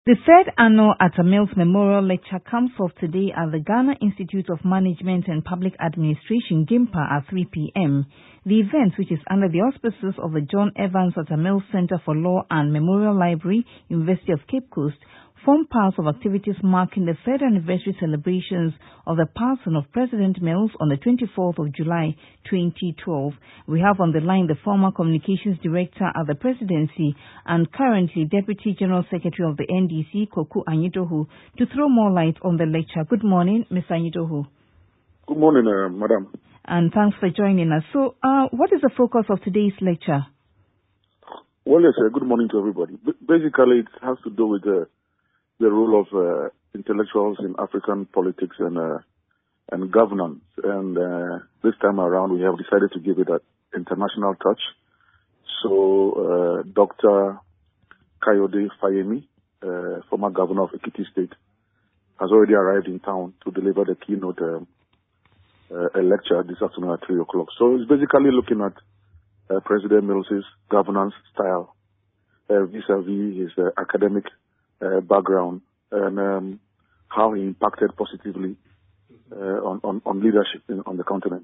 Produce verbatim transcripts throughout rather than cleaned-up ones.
The third annual Atta Mills Memorial Lecture comes off today at the Ghana Institute of Management and Public Administration, GIMPA, at three p m The event, which is under the auspices of the John Evans Atta Mills Center for Law and Memorial Library, University of Cape Coast, form part of activities marking the third anniversary celebrations of the passing of President Mills on the twenty-fourth of July twenty twelve. We have on the line the former Communications Director at the Presidency and currently Deputy General Secretary of the N D C, Kwaku Anyidoho, to throw more light on the lecture. Good morning, Mister Anyidoho. Good morning, uh, Madam. And thanks for joining us. So, uh, what is the focus of today's lecture? Well, yes, uh, good morning to everybody. B- basically, it has to do with uh, the role of uh, intellectuals in African politics and uh, and governance. And uh, this time around, we have decided to give it an international touch. So, uh, Doctor Kayode Fayemi, uh, former governor of Ekiti State, has already arrived in town to deliver the keynote um, uh, a lecture this afternoon at three o'clock. So, it's basically looking at uh, President Mills's governance style uh, vis-a-vis his uh, academic Uh, background and um, how he impacted positively uh, on, on, on leadership in, on the continent.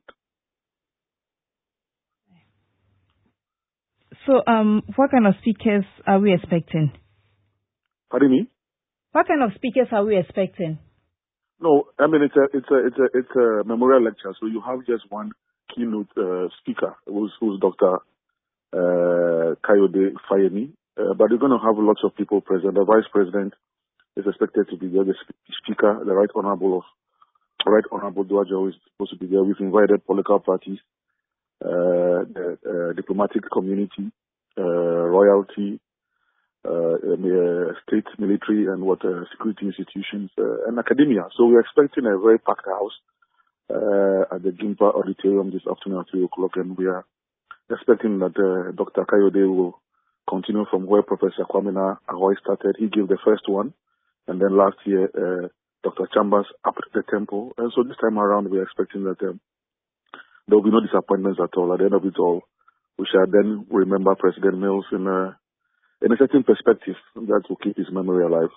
So, um, what kind of speakers are we expecting? Pardon me? What kind of speakers are we expecting? No, I mean it's a it's a it's a it's a memorial lecture, so you have just one keynote uh, speaker, who's who's Doctor Uh, Kayode Fayemi. Uh, but you're going to have lots of people present. The Vice President is expected to be there. The Speaker, the Right Honorable of Right Honorable Duajo, is supposed to be there. We've invited political parties, uh, the uh, diplomatic community, uh, royalty, uh, uh, state, military, and what uh, security institutions uh, and academia. So we're expecting a very packed house uh, at the GIMPA auditorium this afternoon at three o'clock, and we are expecting that uh, Doctor Kayode will continue from where Professor Kwame Ahoy started. He gave the first one, and then last year, uh, Doctor Chambers upped the tempo. And so this time around, we're expecting that um, there will be no disappointments at all. At the end of it all, we shall then remember President Mills in a, in a certain perspective that will keep his memory alive.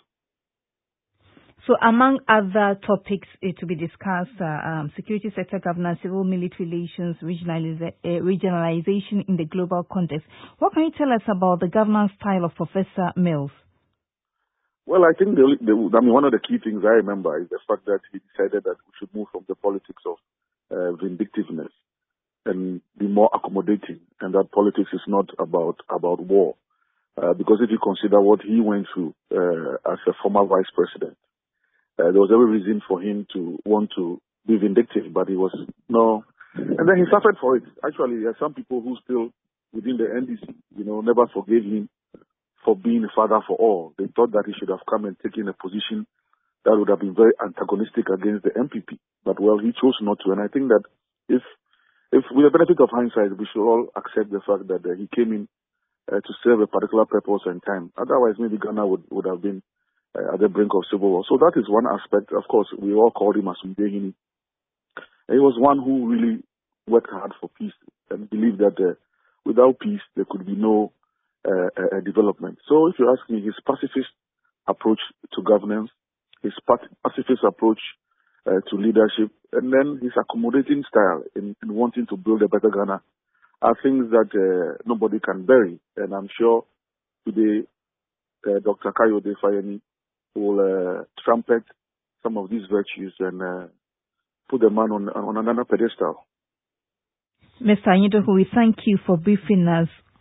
So among other topics uh, to be discussed, uh, um, security sector governance, civil military relations, regionaliza- uh, regionalization in the global context. What can you tell us about the governance style of Professor Mills? Well, I think the, the, I mean, one of the key things I remember is the fact that he decided that we should move from the politics of uh, vindictiveness and be more accommodating, and that politics is not about, about war. Uh, because if you consider what he went through uh, as a former vice president, Uh, there was every reason for him to want to be vindictive, but he was no. And then he suffered for it. Actually, there are some people who still within the N D C, you know, never forgave him for being a father for all. They thought that he should have come and taken a position that would have been very antagonistic against the M P P. But well, he chose not to. And I think that if, if with the benefit of hindsight, we should all accept the fact that uh, he came in uh, to serve a particular purpose and time. Otherwise, maybe Ghana would, would have been Uh, at the brink of civil war. So that is one aspect. Of course, we all called him Asumdehini. He was one who really worked hard for peace and believed that uh, without peace, there could be no uh, uh, development. So if you ask me, his pacifist approach to governance, his pacifist approach uh, to leadership, and then his accommodating style in, in wanting to build a better Ghana are things that uh, nobody can bury. And I'm sure today, uh, Doctor Kayode Fayemi will uh, trumpet some of these virtues and uh, put the man on, on another pedestal. Mister Anyidoho, we thank you for briefing us